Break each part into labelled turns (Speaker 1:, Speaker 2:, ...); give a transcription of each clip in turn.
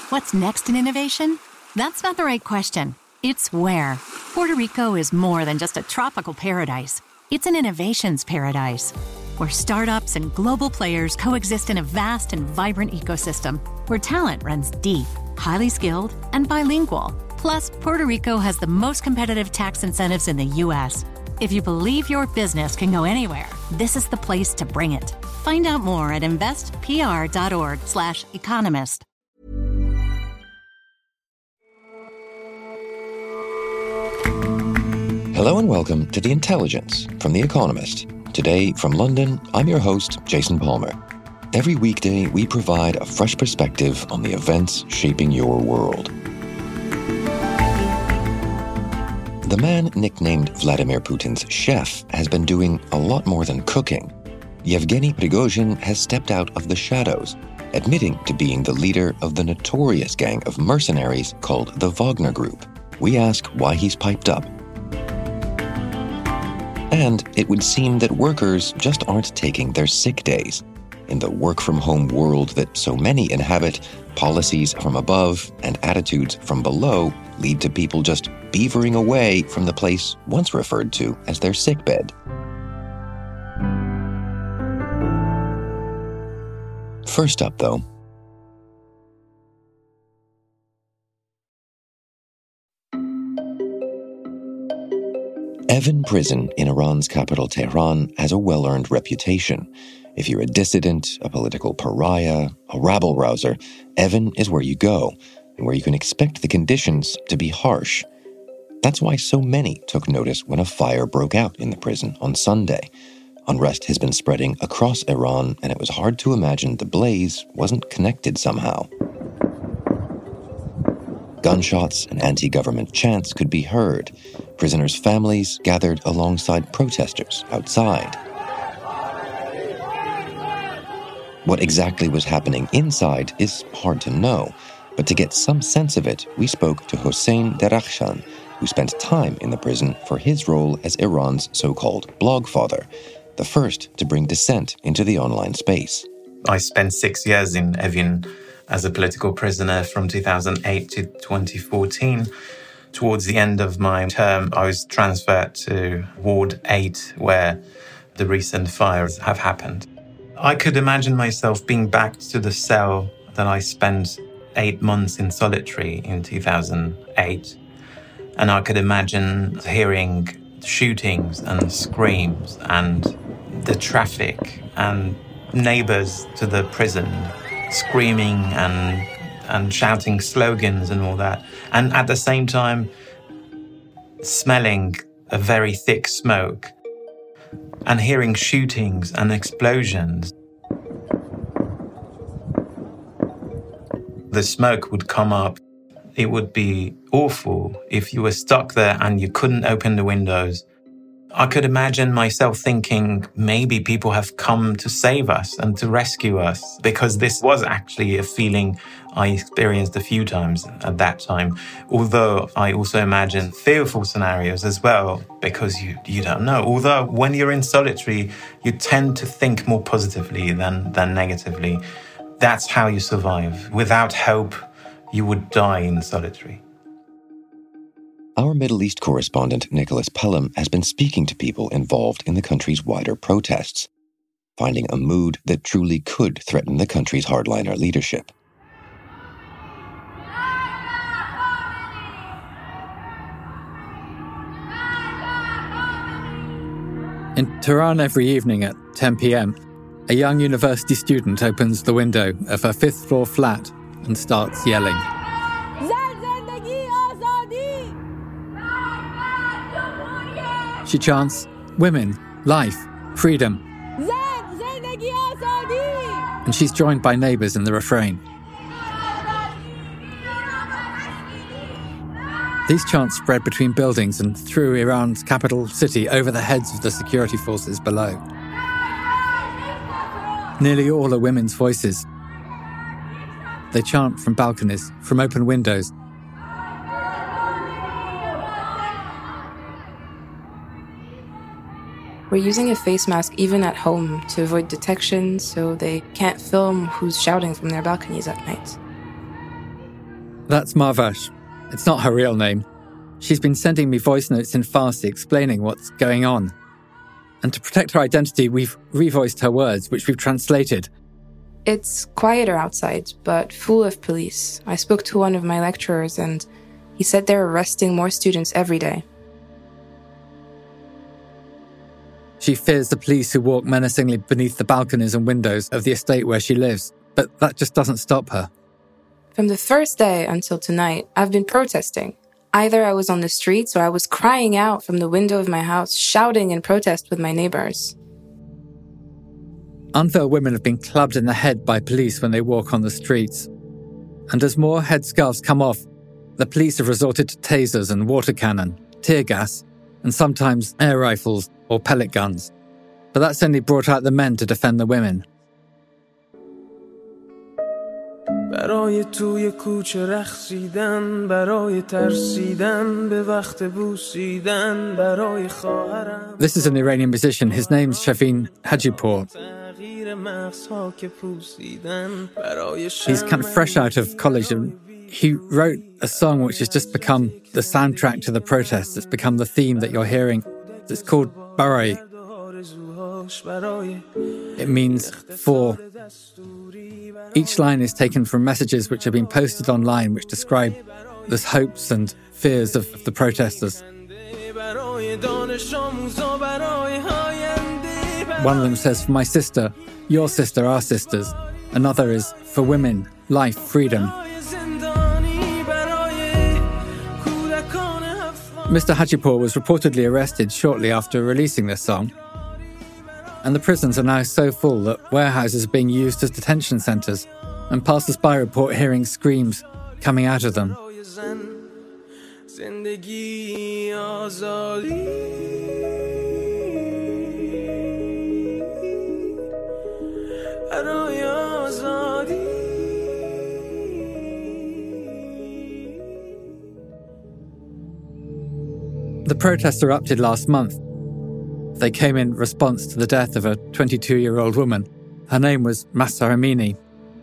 Speaker 1: What's next in innovation? That's not the right question. It's where. Puerto Rico is more than just a tropical paradise. It's an innovations paradise, where startups and global players coexist in a vast and vibrant ecosystem, where talent runs deep, highly skilled, and bilingual. Plus, Puerto Rico has the most competitive tax incentives in the U.S. If you believe your business can go anywhere, this is the place to bring it. Find out more at investpr.org/economist.
Speaker 2: Hello and welcome to The Intelligence from The Economist. Today, from London, I'm your host, Jason Palmer. Every weekday, we provide a fresh perspective on the events shaping your world. The man nicknamed Vladimir Putin's chef has been doing a lot more than cooking. Yevgeny Prigozhin has stepped out of the shadows, admitting to being the leader of the notorious gang of mercenaries called the Wagner Group. We ask why he's piped up. And it would seem that workers just aren't taking their sick days. In the work-from-home world that so many inhabit, policies from above and attitudes from below lead to people just beavering away from the place once referred to as their sickbed. First up, though, Evin Prison in Iran's capital Tehran has a well-earned reputation. If you're a dissident, a political pariah, a rabble-rouser, Evin is where you go, and where you can expect the conditions to be harsh. That's why so many took notice when a fire broke out in the prison on Sunday. Unrest has been spreading across Iran, and it was hard to imagine the blaze wasn't connected somehow. Gunshots and anti-government chants could be heard. Prisoners' families gathered alongside protesters outside. What exactly was happening inside is hard to know, but to get some sense of it, we spoke to Hossein Derakhshan, who spent time in the prison for his role as Iran's so-called blogfather, the first to bring dissent into the online space.
Speaker 3: I spent 6 years in Evin as a political prisoner from 2008 to 2014. Towards the end of my term, I was transferred to Ward 8, where the recent fires have happened. I could imagine myself being back to the cell that I spent 8 months in solitary in 2008. And I could imagine hearing shootings and screams and the traffic and neighbors to the prison screaming and shouting slogans and all that. And at the same time, smelling a very thick smoke and hearing shootings and explosions. The smoke would come up. It would be awful if you were stuck there and you couldn't open the windows. I could imagine myself thinking maybe people have come to save us and to rescue us, because this was actually a feeling I experienced a few times at that time. Although I also imagine fearful scenarios as well, because you don't know. Although when you're in solitary, you tend to think more positively than negatively. That's how you survive. Without hope, you would die in solitary.
Speaker 2: Our Middle East correspondent, Nicholas Pelham, has been speaking to people involved in the country's wider protests, finding a mood that truly could threaten the country's hardliner leadership.
Speaker 4: In Tehran every evening at 10 p.m, a young university student opens the window of her fifth-floor flat and starts yelling. She chants, "Women, life, freedom." And she's joined by neighbours in the refrain. These chants spread between buildings and through Iran's capital city over the heads of the security forces below. Nearly all are women's voices. They chant from balconies, from open windows.
Speaker 5: We're using a face mask even at home to avoid detection, so they can't film who's shouting from their balconies at night.
Speaker 4: That's Marvash. It's not her real name. She's been sending me voice notes in Farsi explaining what's going on. And to protect her identity, we've revoiced her words, which we've translated.
Speaker 5: It's quieter outside, but full of police. I spoke to one of my lecturers and he said they're arresting more students every day.
Speaker 4: She fears the police who walk menacingly beneath the balconies and windows of the estate where she lives, but that just doesn't stop her.
Speaker 5: From the first day until tonight, I've been protesting. Either I was on the streets or I was crying out from the window of my house, shouting in protest with my neighbors.
Speaker 4: Unveiled women have been clubbed in the head by police when they walk on the streets. And as more headscarves come off, the police have resorted to tasers and water cannon, tear gas, and sometimes air rifles or pellet guns. But that's only brought out the men to defend the women.
Speaker 6: برای توی کوچه رقصیدن برای ترسیدن به وقت بوسیدن برای خواهرم.
Speaker 4: This is an Iranian musician. His name's Shavin Hajipour. He's kind of fresh out of college and he wrote a song which has just become the soundtrack to the protests. It's become the theme that you're hearing. It's called Barai. It means for. Each line is taken from messages which have been posted online which describe the hopes and fears of the protesters. One of them says, for my sister, your sister, our sisters. Another is, for women, life, freedom. Mr. Hajipour was reportedly arrested shortly after releasing this song. And the prisons are now so full that warehouses are being used as detention centres, and passers-by report hearing screams coming out of them. The protests erupted last month. They came in response to the death of a 22-year-old woman. Her name was Mahsa Amini.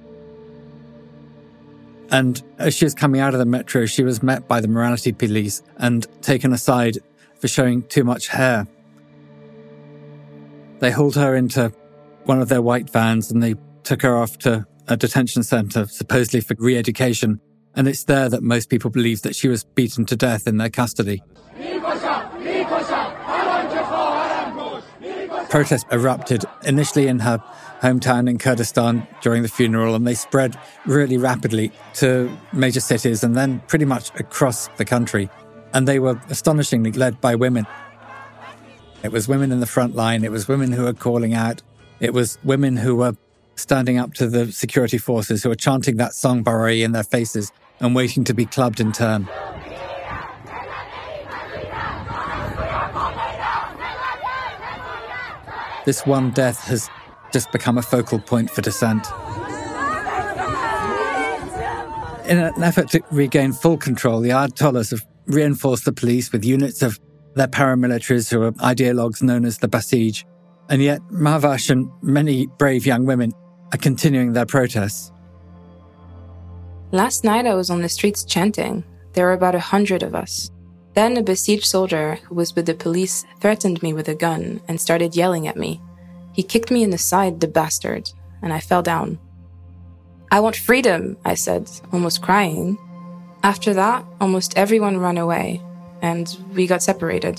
Speaker 4: And as she was coming out of the metro, she was met by the morality police and taken aside for showing too much hair. They hauled her into one of their white vans and they took her off to a detention centre, supposedly for re-education. And it's there that most people believe that she was beaten to death in their custody. Protests erupted initially in her hometown in Kurdistan during the funeral, and they spread really rapidly to major cities and then pretty much across the country. And they were astonishingly led by women. It was women in the front line. It was women who were calling out. It was women who were standing up to the security forces, who were chanting that song Barai in their faces and waiting to be clubbed in turn. This one death has just become a focal point for dissent. In an effort to regain full control, the Ayatollahs have reinforced the police with units of their paramilitaries who are ideologues known as the Basij. And yet, Mahvash and many brave young women are continuing their protests.
Speaker 5: Last night I was on the streets chanting. There were about 100 of us. Then a besieged soldier who was with the police threatened me with a gun and started yelling at me. He kicked me in the side, the bastard, and I fell down. I want freedom, I said, almost crying. After that, almost everyone ran away, and we got separated.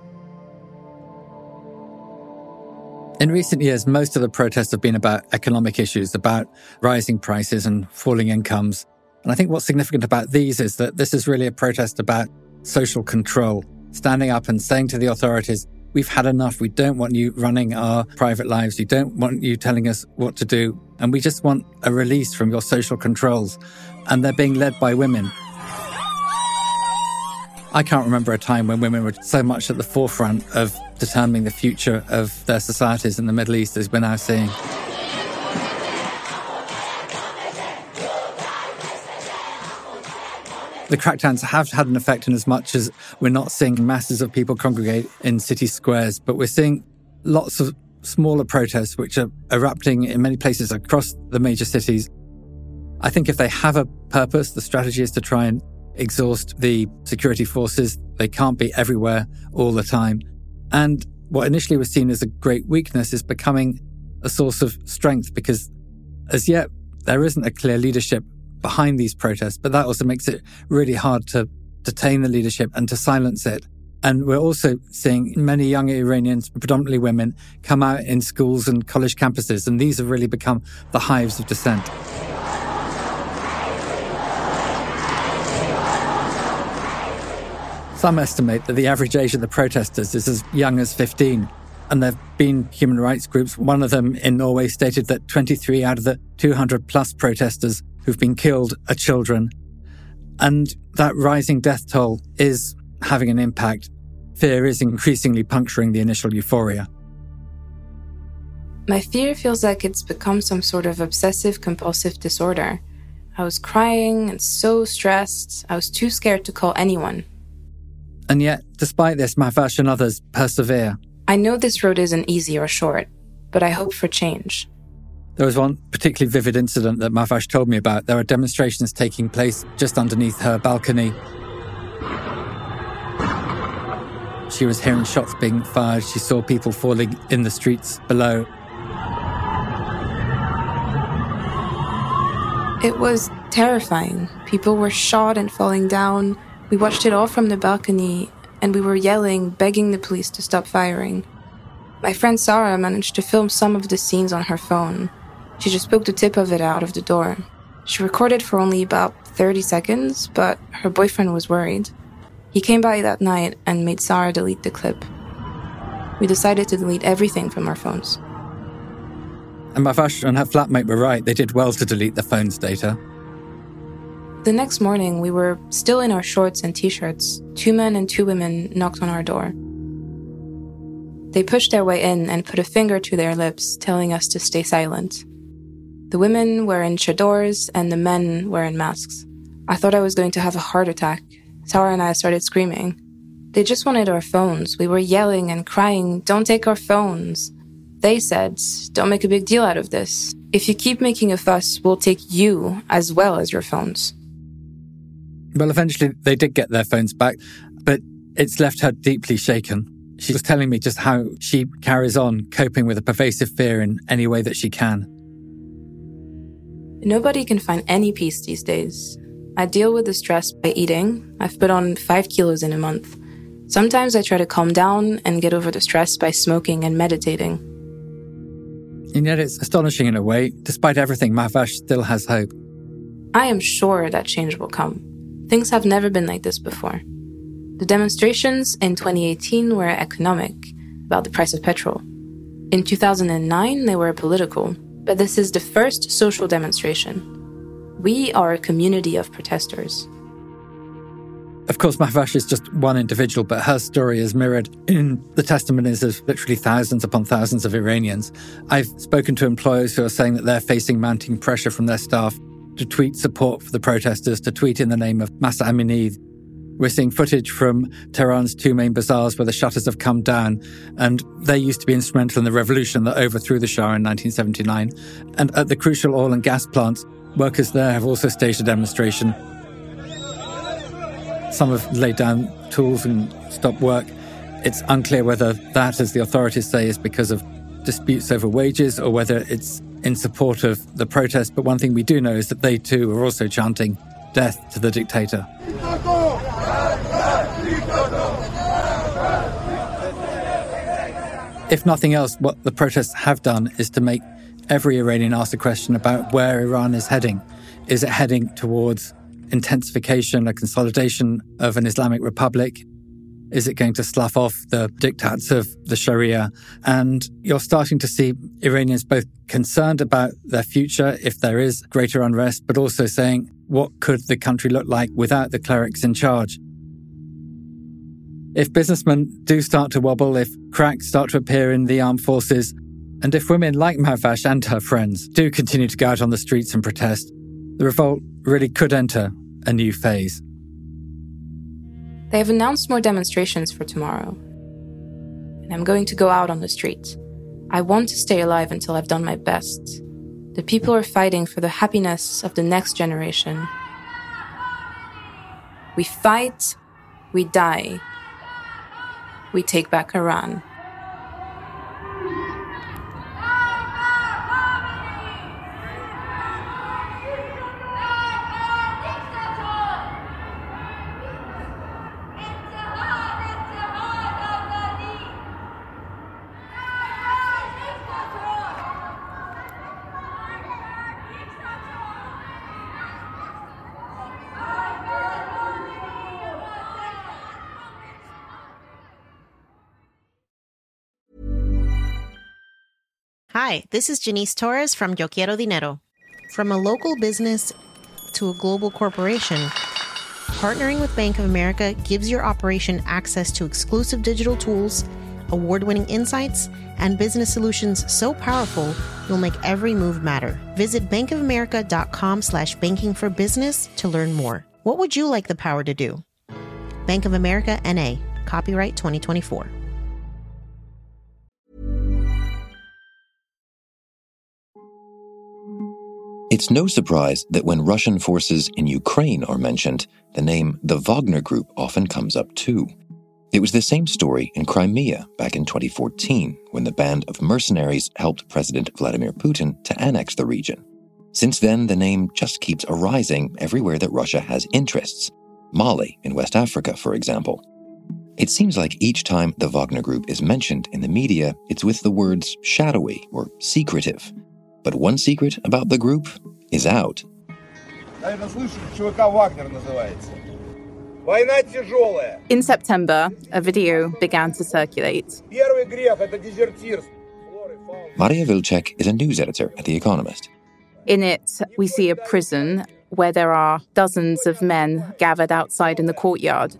Speaker 4: In recent years, most of the protests have been about economic issues, about rising prices and falling incomes. And I think what's significant about these is that this is really a protest about social control, standing up and saying to the authorities, we've had enough. We don't want you running our private lives. We don't want you telling us what to do. And we just want a release from your social controls. And they're being led by women. I can't remember a time when women were so much at the forefront of determining the future of their societies in the Middle East as we're now seeing. The crackdowns have had an effect in as much as we're not seeing masses of people congregate in city squares, but we're seeing lots of smaller protests which are erupting in many places across the major cities. I think if they have a purpose, the strategy is to try and exhaust the security forces. They can't be everywhere all the time. And what initially was seen as a great weakness is becoming a source of strength, because as yet there isn't a clear leadership behind these protests, but that also makes it really hard to detain the leadership and to silence it. And we're also seeing many young Iranians, predominantly women, come out in schools and college campuses, and these have really become the hives of dissent. Some estimate that the average age of the protesters is as young as 15, and there have been human rights groups. One of them in Norway stated that 23 out of the 200-plus protesters who've been killed are children. And that rising death toll is having an impact. Fear is increasingly puncturing the initial euphoria.
Speaker 5: My fear feels like it's become some sort of obsessive-compulsive disorder. I was crying and so stressed. I was too scared to call anyone.
Speaker 4: And yet, despite this, Mahvash and others persevere.
Speaker 5: I know this road isn't easy or short, but I hope for change.
Speaker 4: There was one particularly vivid incident that Mahvash told me about. There are demonstrations taking place just underneath her balcony. She was hearing shots being fired. She saw people falling in the streets below.
Speaker 5: It was terrifying. People were shot and falling down. We watched it all from the balcony, and we were yelling, begging the police to stop firing. My friend Sarah managed to film some of the scenes on her phone. She just poked the tip of it out of the door. She recorded for only about 30 seconds, but her boyfriend was worried. He came by that night and made Sarah delete the clip. We decided to delete everything from our phones.
Speaker 4: And Mahvash and her flatmate were right. They did well to delete the phone's data.
Speaker 5: The next morning, we were still in our shorts and t-shirts. 2 men and 2 women knocked on our door. They pushed their way in and put a finger to their lips, telling us to stay silent. The women were in chadors and the men were in masks. I thought I was going to have a heart attack. Sarah and I started screaming. They just wanted our phones. We were yelling and crying, "Don't take our phones." They said, "Don't make a big deal out of this. If you keep making a fuss, we'll take you as well as your phones."
Speaker 4: Well, eventually they did get their phones back, but it's left her deeply shaken. She was telling me just how she carries on coping with a pervasive fear in any way that she can.
Speaker 5: Nobody can find any peace these days. I deal with the stress by eating. I've put on 5 kilos in a month. Sometimes I try to calm down and get over the stress by smoking and meditating.
Speaker 4: And yet it's astonishing in a way. Despite everything, Mahvash still has hope.
Speaker 5: I am sure that change will come. Things have never been like this before. The demonstrations in 2018 were economic, about the price of petrol. In 2009, they were political, but this is the first social demonstration. We are a community of protesters.
Speaker 4: Of course, Mahvash is just one individual, but her story is mirrored in the testimonies of literally thousands upon thousands of Iranians. I've spoken to employers who are saying that they're facing mounting pressure from their staff to tweet support for the protesters, to tweet in the name of Mahsa Amini. We're seeing footage from Tehran's 2 main bazaars where the shutters have come down, and they used to be instrumental in the revolution that overthrew the Shah in 1979. And at the crucial oil and gas plants, workers there have also staged a demonstration. Some have laid down tools and stopped work. It's unclear whether that, as the authorities say, is because of disputes over wages or whether it's in support of the protest. But one thing we do know is that they too are also chanting death to the dictator. If nothing else, what the protests have done is to make every Iranian ask the question about where Iran is heading. Is it heading towards intensification, a consolidation of an Islamic republic? Is it going to slough off the diktats of the Sharia? And you're starting to see Iranians both concerned about their future if there is greater unrest, but also saying, what could the country look like without the clerics in charge? If businessmen do start to wobble, if cracks start to appear in the armed forces, and if women like Mahvash and her friends do continue to go out on the streets and protest, the revolt really could enter a new phase.
Speaker 5: They have announced more demonstrations for tomorrow, and I'm going to go out on the street. I want to stay alive until I've done my best. The people are fighting for the happiness of the next generation. We fight, we die. We take back Iran.
Speaker 7: Hi, this is Janice Torres from Yo Quiero Dinero. From a local business to a global corporation, partnering with Bank of America gives your operation access to exclusive digital tools, award-winning insights, and business solutions so powerful you'll make every move matter. Visit bankofamerica.com/banking for business to learn more. What would you like the power to do? Bank of America, N.A. Copyright 2024.
Speaker 2: It's no surprise that when Russian forces in Ukraine are mentioned, the name the Wagner Group often comes up too. It was the same story in Crimea back in 2014, when the band of mercenaries helped President Vladimir Putin to annex the region. Since then, the name just keeps arising everywhere that Russia has interests. Mali in West Africa, for example. It seems like each time the Wagner Group is mentioned in the media, it's with the words shadowy or secretive. But one secret about the group is out.
Speaker 8: In September, a video began to circulate.
Speaker 2: Maria Vilcek is a news editor at The Economist.
Speaker 8: In it, we see a prison where there are dozens of men gathered outside in the courtyard.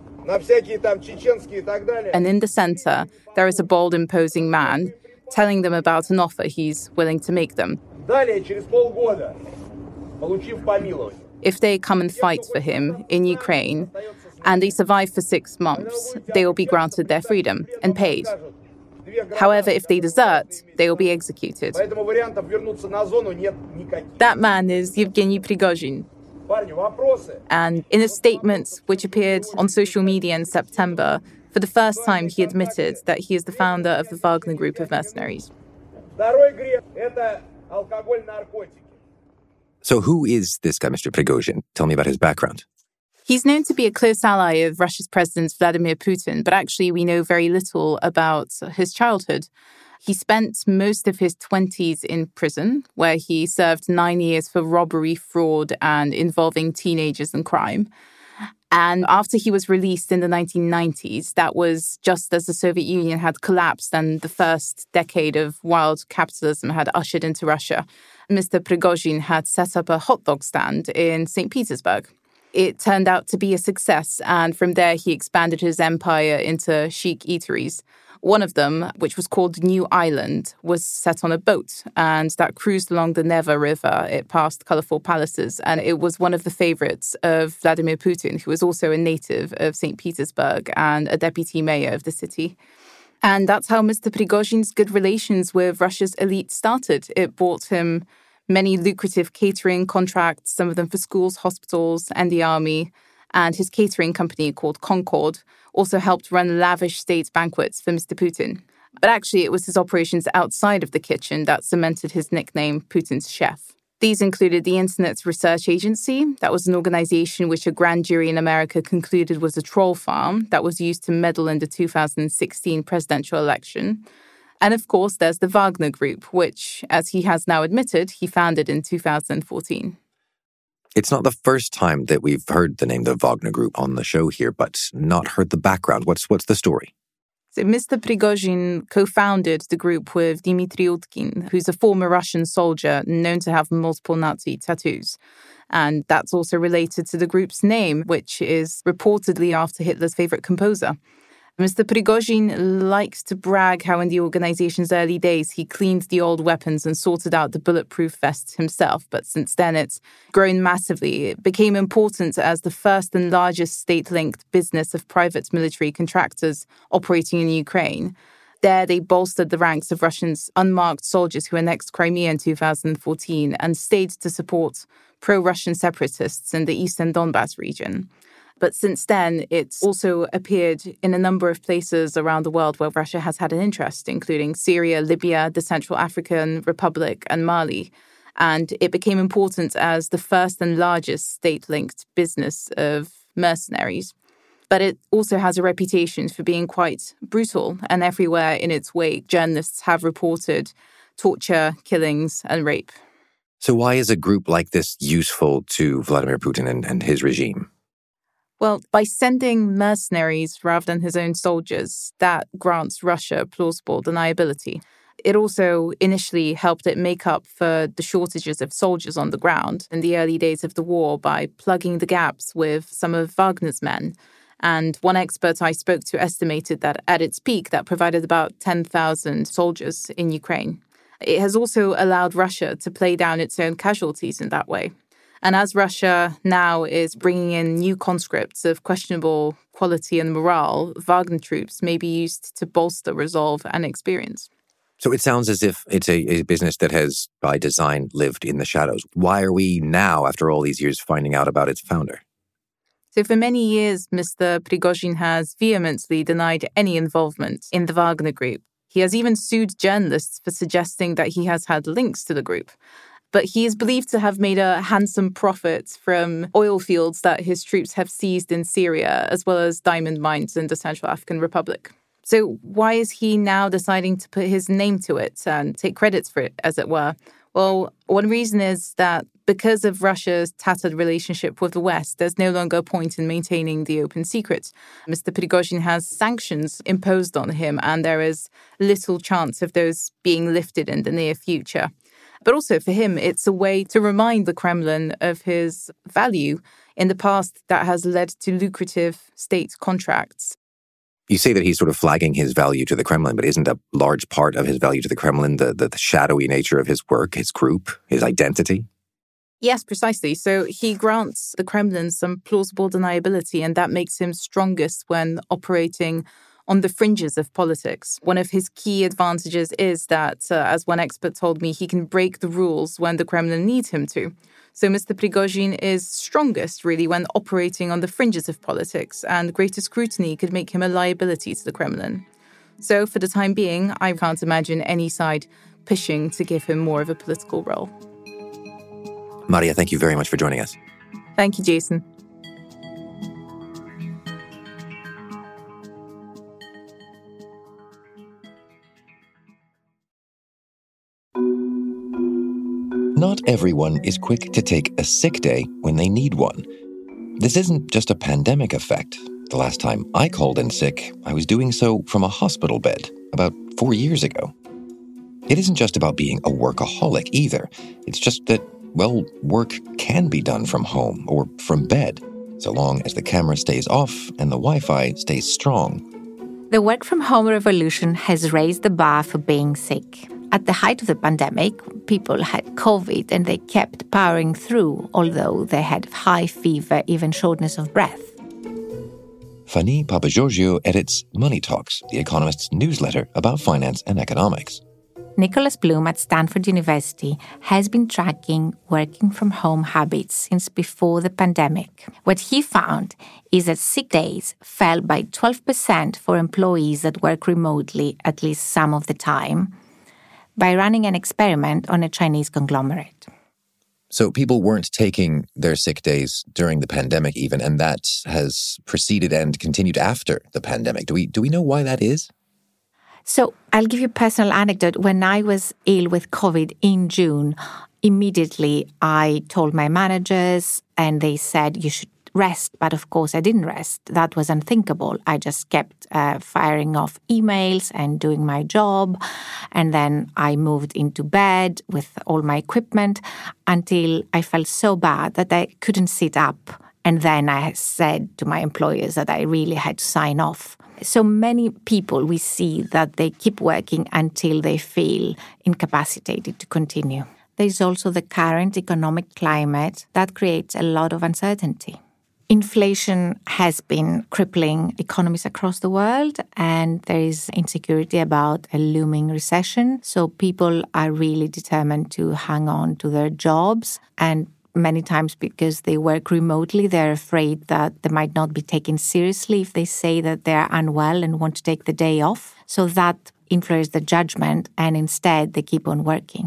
Speaker 8: And in the center, there is a bold, imposing man telling them about an offer he's willing to make them. If they come and fight for him in Ukraine and they survive for 6 months, they will be granted their freedom and paid. However, if they desert, they will be executed. That man is Yevgeny Prigozhin. And in a statement which appeared on social media in September, for the first time, he admitted that he is the founder of the Wagner Group of mercenaries.
Speaker 2: So who is this guy, Mr. Prigozhin? Tell me about his background.
Speaker 8: He's known to be a close ally of Russia's President Vladimir Putin, but actually we know very little about his childhood. He spent most of his 20s in prison, where he served 9 years for robbery, fraud, and involving teenagers and crime. And after he was released in the 1990s, that was just as the Soviet Union had collapsed and the first decade of wild capitalism had ushered into Russia, Mr. Prigozhin had set up a hot dog stand in St. Petersburg. It turned out to be a success, and from there he expanded his empire into chic eateries. One of them, which was called New Island, was set on a boat, and that cruised along the Neva River. It passed colorful palaces, and it was one of the favorites of Vladimir Putin, who was also a native of St. Petersburg and a deputy mayor of the city. And that's how Mr. Prigozhin's good relations with Russia's elite started. It brought him many lucrative catering contracts, some of them for schools, hospitals, and the army. And his catering company called Concord also helped run lavish state banquets for Mr. Putin. But actually, it was his operations outside of the kitchen that cemented his nickname, Putin's chef. These included the Internet Research Agency. That was an organization which a grand jury in America concluded was a troll farm that was used to meddle in the 2016 presidential election. And of course, there's the Wagner Group, which, as he has now admitted, he founded in 2014.
Speaker 2: It's not the first time that we've heard the name the Wagner Group on the show here, but not heard the background. What's the story?
Speaker 8: So Mr. Prigozhin co-founded the group with Dmitry Utkin, who's a former Russian soldier known to have multiple Nazi tattoos. And that's also related to the group's name, which is reportedly after Hitler's favorite composer. Mr. Prigozhin likes to brag how in the organization's early days he cleaned the old weapons and sorted out the bulletproof vests himself. But since then, it's grown massively. It became important as the first and largest state-linked business of private military contractors operating in Ukraine. There, they bolstered the ranks of Russia's unmarked soldiers who annexed Crimea in 2014 and stayed to support pro-Russian separatists in the eastern Donbass region. But since then, it's also appeared in a number of places around the world where Russia has had an interest, including Syria, Libya, the Central African Republic, and Mali. And it became important as the first and largest state-linked business of mercenaries. But it also has a reputation for being quite brutal, and everywhere in its wake, journalists have reported torture, killings, and rape.
Speaker 2: So why is a group like this useful to Vladimir Putin and his regime?
Speaker 8: Well, by sending mercenaries rather than his own soldiers, that grants Russia plausible deniability. It also initially helped it make up for the shortages of soldiers on the ground in the early days of the war by plugging the gaps with some of Wagner's men. And one expert I spoke to estimated that at its peak, that provided about 10,000 soldiers in Ukraine. It has also allowed Russia to play down its own casualties in that way. And as Russia now is bringing in new conscripts of questionable quality and morale, Wagner troops may be used to bolster resolve and experience.
Speaker 2: So it sounds as if it's a business that has, by design, lived in the shadows. Why are we now, after all these years, finding out about its founder?
Speaker 8: So for many years, Mr. Prigozhin has vehemently denied any involvement in the Wagner Group. He has even sued journalists for suggesting that he has had links to the group. But he is believed to have made a handsome profit from oil fields that his troops have seized in Syria, as well as diamond mines in the Central African Republic. So why is he now deciding to put his name to it and take credits for it, as it were? Well, one reason is that because of Russia's tattered relationship with the West, there's no longer a point in maintaining the open secret. Mr. Prigozhin has sanctions imposed on him, and there is little chance of those being lifted in the near future. But also for him, it's a way to remind the Kremlin of his value in the past that has led to lucrative state contracts.
Speaker 2: You say that he's sort of flagging his value to the Kremlin, but isn't a large part of his value to the Kremlin the shadowy nature of his work, his group, his identity?
Speaker 8: Yes, precisely. So he grants the Kremlin some plausible deniability, and that makes him strongest when operating on the fringes of politics. One of his key advantages is that, as one expert told me, he can break the rules when the Kremlin needs him to. So Mr. Prigozhin is strongest, really, when operating on the fringes of politics, and greater scrutiny could make him a liability to the Kremlin. So for the time being, I can't imagine any side pushing to give him more of a political role.
Speaker 2: Maria, thank you very much for joining us.
Speaker 8: Thank you, Jason.
Speaker 2: Not everyone is quick to take a sick day when they need one. This isn't just a pandemic effect. The last time I called in sick, I was doing so from a hospital bed about 4 years ago. It isn't just about being a workaholic either. It's just that, well, work can be done from home or from bed, so long as the camera stays off and the Wi-Fi stays strong.
Speaker 9: The work-from-home revolution has raised the bar for being sick. At the height of the pandemic, people had COVID and they kept powering through, although they had high fever, even shortness of breath.
Speaker 2: Fanny Papageorgiou edits Money Talks, The Economist's newsletter about finance and economics.
Speaker 9: Nicholas Bloom at Stanford University has been tracking working-from-home habits since before the pandemic. What he found is that sick days fell by 12% for employees that work remotely at least some of the time, by running an experiment on a Chinese conglomerate.
Speaker 2: So people weren't taking their sick days during the pandemic even, and that has preceded and continued after the pandemic. Do we know why that is?
Speaker 9: So I'll give you a personal anecdote. When I was ill with COVID in June, immediately I told my managers and they said you should rest. But of course I didn't rest. That was unthinkable. I just kept firing off emails and doing my job. And then I moved into bed with all my equipment until I felt so bad that I couldn't sit up. And then I said to my employers that I really had to sign off. So many people, we see that they keep working until they feel incapacitated to continue. There's also the current economic climate that creates a lot of uncertainty. Inflation has been crippling economies across the world, and there is insecurity about a looming recession. So people are really determined to hang on to their jobs, and many times because they work remotely, they're afraid that they might not be taken seriously if they say that they're unwell and want to take the day off. So that influences the judgment, and instead they keep on working.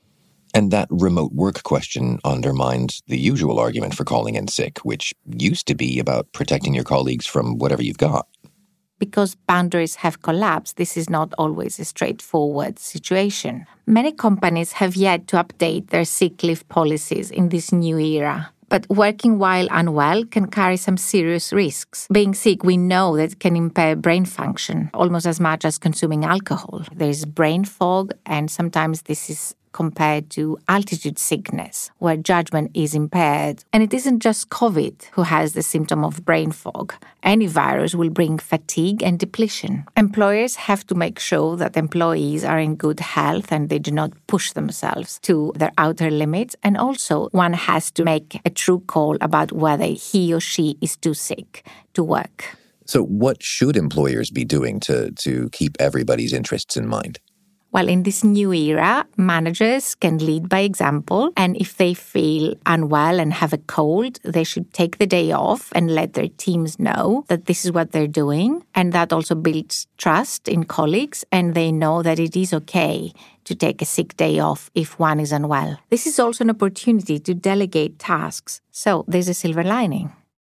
Speaker 2: And that remote work question undermined the usual argument for calling in sick, which used to be about protecting your colleagues from whatever you've got.
Speaker 9: Because boundaries have collapsed, this is not always a straightforward situation. Many companies have yet to update their sick leave policies in this new era. But working while unwell can carry some serious risks. Being sick, we know that it can impair brain function almost as much as consuming alcohol. There is brain fog, and sometimes this is compared to altitude sickness, where judgment is impaired. And it isn't just COVID who has the symptom of brain fog. Any virus will bring fatigue and depletion. Employers have to make sure that employees are in good health and they do not push themselves to their outer limits. And also, one has to make a true call about whether he or she is too sick to work.
Speaker 2: So what should employers be doing to keep everybody's interests in mind?
Speaker 9: Well, in this new era, managers can lead by example. And if they feel unwell and have a cold, they should take the day off and let their teams know that this is what they're doing. And that also builds trust in colleagues. And they know that it is okay to take a sick day off if one is unwell. This is also an opportunity to delegate tasks. So there's a silver lining.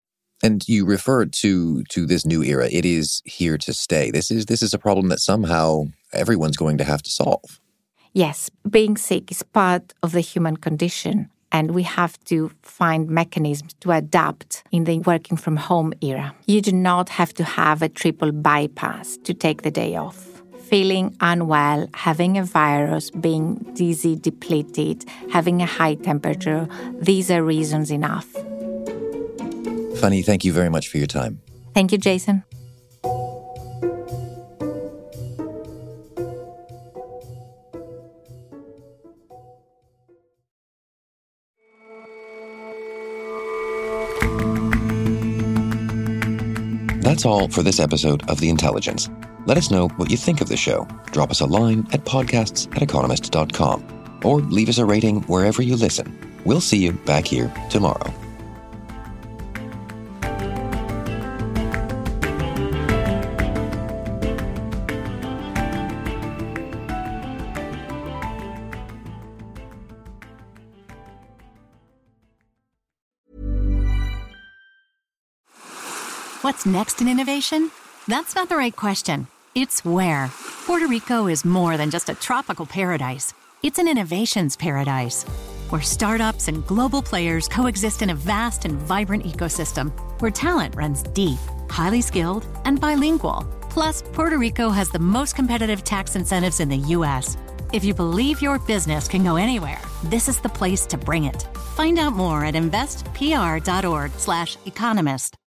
Speaker 2: And you referred to this new era. It is here to stay. This is a problem that somehow everyone's going to have to solve.
Speaker 9: Yes, being sick is part of the human condition, and we have to find mechanisms to adapt in the working from home era. You do not have to have a triple bypass to take the day off. Feeling unwell, having a virus, being dizzy, depleted, having a high temperature, these are reasons enough.
Speaker 2: Fanny, thank you very much for your time.
Speaker 9: Thank you, Jason.
Speaker 2: That's all for this episode of The Intelligence. Let us know what you think of the show. Drop us a line at podcasts@economist.com or leave us a rating wherever you listen. We'll see you back here tomorrow.
Speaker 1: What's next in innovation? That's not the right question. It's where. Puerto Rico is more than just a tropical paradise. It's an innovations paradise, where startups and global players coexist in a vast and vibrant ecosystem, where talent runs deep, highly skilled, and bilingual. Plus, Puerto Rico has the most competitive tax incentives in the U.S. If you believe your business can go anywhere, this is the place to bring it. Find out more at investpr.org/economist.